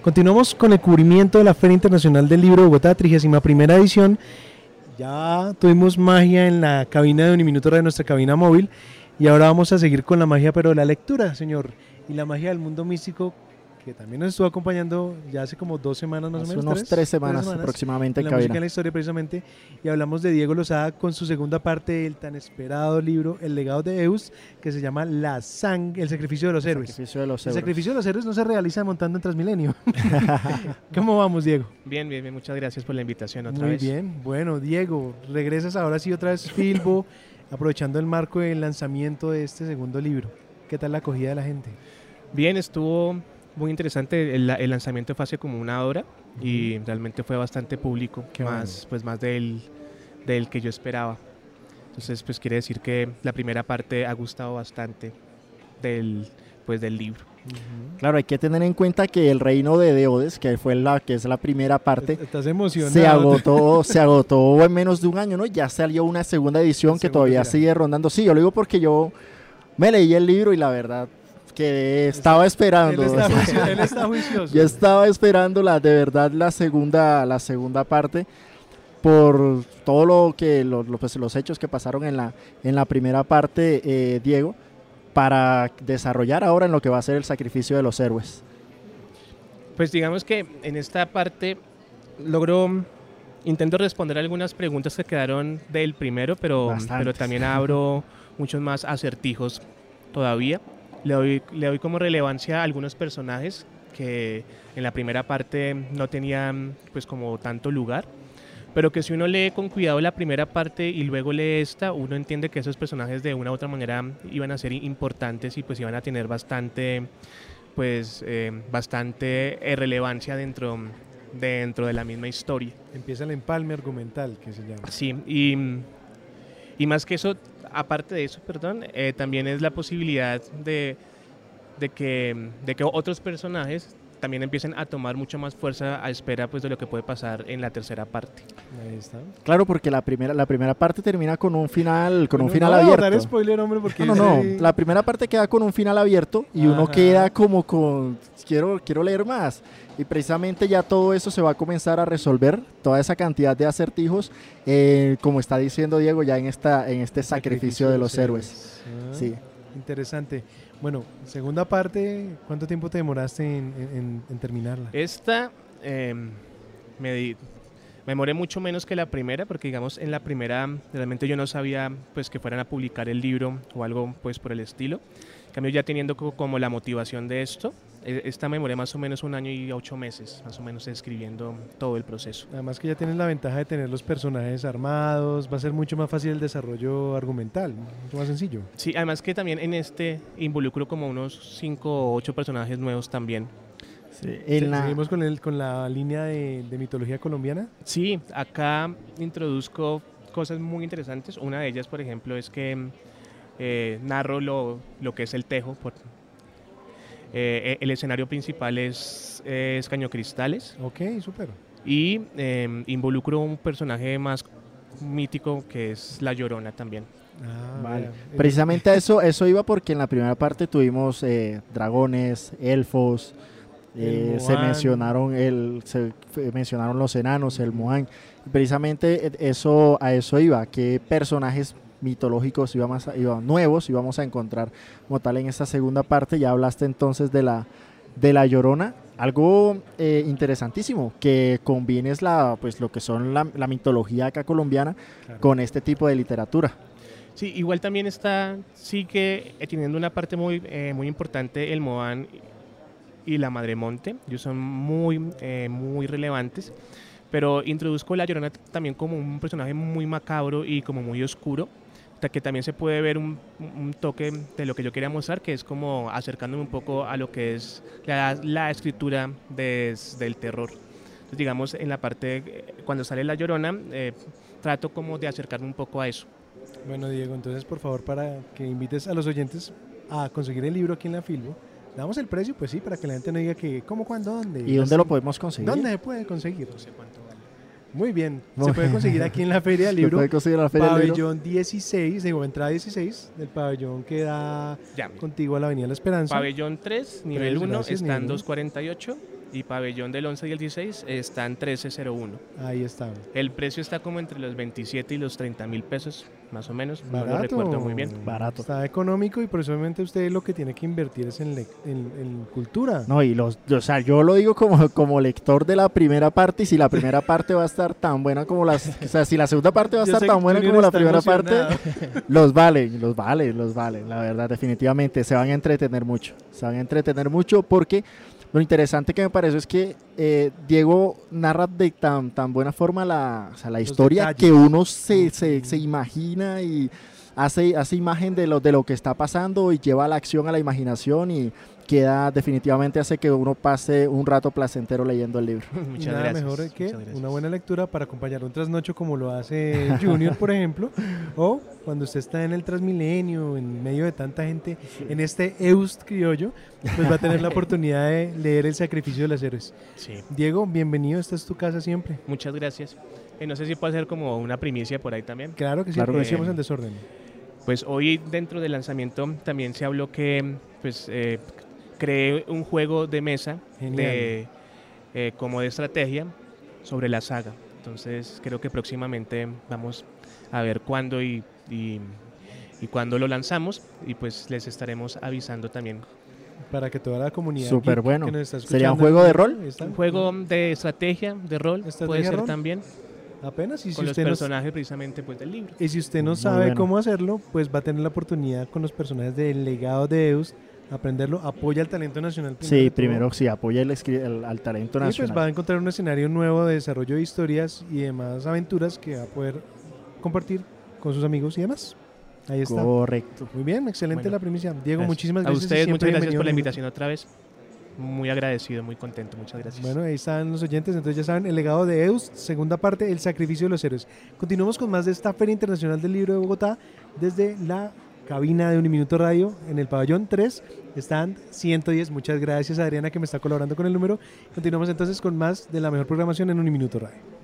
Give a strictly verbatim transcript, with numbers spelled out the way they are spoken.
Continuamos con el cubrimiento de la Feria Internacional del Libro de Bogotá, trigésima primera edición. Ya tuvimos magia en la cabina de Uniminuto de nuestra cabina móvil y ahora vamos a seguir con la magia, pero de la lectura, señor, y la magia del mundo místico, que también nos estuvo acompañando ya hace como dos semanas más hace o menos. unos tres, tres, semanas, tres semanas aproximadamente en en la música cabina. en la historia precisamente, y hablamos de Diego Lozada con su segunda parte del tan esperado libro El legado de Eus, que se llama La Sang, el sacrificio de los El héroes. sacrificio de los El héroes. sacrificio de los héroes no se realiza montando en Transmilenio. ¿Cómo vamos, Diego? Bien, bien, bien, muchas gracias por la invitación otra Muy vez. bien, bueno, Diego, regresas ahora sí otra vez Filbo, aprovechando el marco del lanzamiento de este segundo libro. ¿Qué tal la acogida de la gente? Bien, estuvo muy interesante, el, el lanzamiento fue hace como una hora y realmente fue bastante público, Qué más, bueno. pues más del, del que yo esperaba. Entonces, pues quiere decir que la primera parte ha gustado bastante del, pues, del libro. Uh-huh. Claro, hay que tener en cuenta que el reino de Deodes, que fue la que es la primera parte, Estás emocionado. se agotó, se agotó en menos de un año, ¿no? Ya salió una segunda edición que Segunda todavía tirada. sigue rondando. Sí, yo lo digo porque yo me leí el libro y la verdad que estaba esperando. Él está, o sea, juicioso, él está juicioso. yo estaba esperando la, de verdad la segunda, la segunda parte por todo lo que lo, lo, pues, los hechos que pasaron en la, en la primera parte, eh, Diego, para desarrollar ahora en lo que va a ser el sacrificio de los héroes. Pues digamos que en esta parte logro, intento responder algunas preguntas que quedaron del primero, pero, Bastantes. pero también abro muchos más acertijos todavía. Le doy, le doy como relevancia a algunos personajes que en la primera parte no tenían pues como tanto lugar, pero que si uno lee con cuidado la primera parte y luego lee esta, uno entiende que esos personajes de una u otra manera iban a ser importantes y pues iban a tener bastante, pues, eh, bastante eh, relevancia dentro, dentro de la misma historia. Empieza el empalme argumental, que se llama. Sí, y, y más que eso, aparte de eso, perdón, eh, también es la posibilidad de, de, que, de que otros personajes también empiecen a tomar mucha más fuerza a espera pues, de lo que puede pasar en la tercera parte. Ahí está. Claro, porque la primera, la primera parte termina con un final, con Bueno, un final no voy a abierto. dar spoiler, hombre, porque No, no, no. ese- La primera parte queda con un final abierto y uno Ajá. queda como con quiero, quiero leer más. Y precisamente ya todo eso se va a comenzar a resolver, toda esa cantidad de acertijos, eh, como está diciendo Diego, ya en esta, en este sacrificio de los héroes. Ah, Sí. Interesante. Bueno, segunda parte, ¿cuánto tiempo te demoraste en, en- en terminarla? Esta eh, me, di- me demoré mucho menos que la primera, porque digamos en la primera realmente yo no sabía pues que fueran a publicar el libro o algo pues por el estilo. En cambio ya teniendo co- como la motivación de esto, eh, esta me demoré más o menos un año y ocho meses, más o menos escribiendo todo el proceso. Además que ya tienes la ventaja de tener los personajes armados, va a ser mucho más fácil el desarrollo argumental, mucho más sencillo. Sí, además que también en este involucro como unos cinco o ocho personajes nuevos también. Sí, Se- en la- Seguimos con, el, con la línea de, de mitología colombiana. Sí, acá introduzco cosas muy interesantes. Una de ellas, por ejemplo, es que eh, narro lo, lo que es el tejo. Por, eh, el escenario principal es, es Caño Cristales Ok, súper. y eh, involucro un personaje más mítico que es La Llorona también. Ah, Vale. vea. El- Precisamente a eso, eso iba porque en la primera parte tuvimos eh, dragones, elfos, eh, El se Moán. mencionaron el, se f- mencionaron los enanos, el Moán. Precisamente eh, eso, a eso iba, qué personajes mitológicos íbamos a- iba- nuevos íbamos a encontrar como tal en esta segunda parte. Ya hablaste entonces de la, de la Llorona. Algo eh, interesantísimo, que combines la, pues, lo que son la, la mitología acá colombiana Claro. con este tipo de literatura. Sí, igual también está, sí que eh, teniendo una parte muy, eh, muy importante el Moán y la Madremonte, ellos son muy, eh, muy relevantes, pero introduzco La Llorona también como un personaje muy macabro y como muy oscuro, hasta que también se puede ver un, un toque de lo que yo quería mostrar, que es como acercándome un poco a lo que es la, la escritura des- del terror. Entonces, digamos, en la parte, eh, cuando sale La Llorona, eh, trato como de acercarme un poco a eso. Bueno, Diego, entonces por favor, para que invites a los oyentes a conseguir el libro aquí en la Filbo, ¿damos el precio? Pues sí, para que la gente no diga que ¿cómo, cuándo, dónde? ¿Y dónde lo podemos conseguir? ¿Dónde se puede conseguir? No sé cuánto vale. Muy bien, Muy se puede bien. conseguir aquí en la Feria del ¿Se Libro, puede conseguir en la Feria del Libro? pabellón dieciséis, digo, entrada dieciséis, del pabellón que da Ya. contigo a la Avenida La Esperanza. Pabellón tres, nivel Tres, uno, gracias, están nivel uno. doscientos cuarenta y ocho y pabellón del once y el dieciséis está en trece cero uno. Ahí está. El precio está como entre los veintisiete y los treinta mil pesos, más o menos. No lo Barato. recuerdo muy bien. Barato. Está económico y precisamente usted lo que tiene que invertir es en, le- en- en cultura. No, y los, o sea, yo lo digo como, como lector de la primera parte, y si la primera parte va a estar tan buena como las, o sea, si la segunda parte va a Yo estar sé tan que buena Junior como la está primera parte, emocionado. los vale, los vale, los vale, la verdad, definitivamente, se van a entretener mucho, se van a entretener mucho porque lo interesante que me parece es que eh, Diego narra de tan, tan buena forma la, o sea, la Los historia detalles. que uno se, se, se imagina y hace, hace imagen de lo, de lo que está pasando y lleva la acción a la imaginación y queda definitivamente hace que uno pase un rato placentero leyendo el libro. Muchas Nada gracias. mejor que muchas gracias. una buena lectura para acompañar un trasnocho como lo hace Junior, por ejemplo, o cuando usted está en el Transmilenio, en medio de tanta gente, en este Eust criollo, pues va a tener la oportunidad de leer El sacrificio de los héroes. Sí. Diego, bienvenido, esta es tu casa siempre. Muchas gracias. Eh, no sé si puede ser como una primicia por ahí también. Claro que sí, Claro que aprovechemos sí. en desorden. Pues hoy dentro del lanzamiento también se habló que pues eh, creé un juego de mesa de, eh, como de estrategia sobre la saga. Entonces creo que próximamente vamos a ver cuándo y, y, y cuándo lo lanzamos y pues les estaremos avisando también. Para que toda la comunidad Súper geek bueno. que nos está ¿Sería un escuchando, juego de rol? ahí está. Un juego de estrategia, de rol, ¿Estrategia puede ser rol? también, Apenas, y si con los usted no personajes precisamente pues del libro. Y si usted no Muy sabe bueno. cómo hacerlo, pues va a tener la oportunidad con los personajes del legado de Eus aprenderlo. Apoya el talento nacional. Sí, de todo. primero sí, apoya el, escri- el- al talento Y pues nacional. va a encontrar un escenario nuevo de desarrollo de historias y demás aventuras que va a poder compartir con sus amigos y demás. Ahí está. Correcto. Muy bien, excelente Bueno, la primicia. Diego, Gracias. muchísimas A gracias. y ustedes siempre muchas gracias bienvenido por la a Minuto. invitación otra vez. Muy agradecido, muy contento. Muchas gracias. Bueno, ahí están los oyentes, entonces ya saben, el legado de Eus, segunda parte, el sacrificio de los héroes. Continuamos con más de esta Feria Internacional del Libro de Bogotá desde la cabina de Uniminuto Radio en el pabellón tres, stand ciento diez. Muchas gracias a Adriana que me está colaborando con el número. Continuamos entonces con más de la mejor programación en Uniminuto Radio.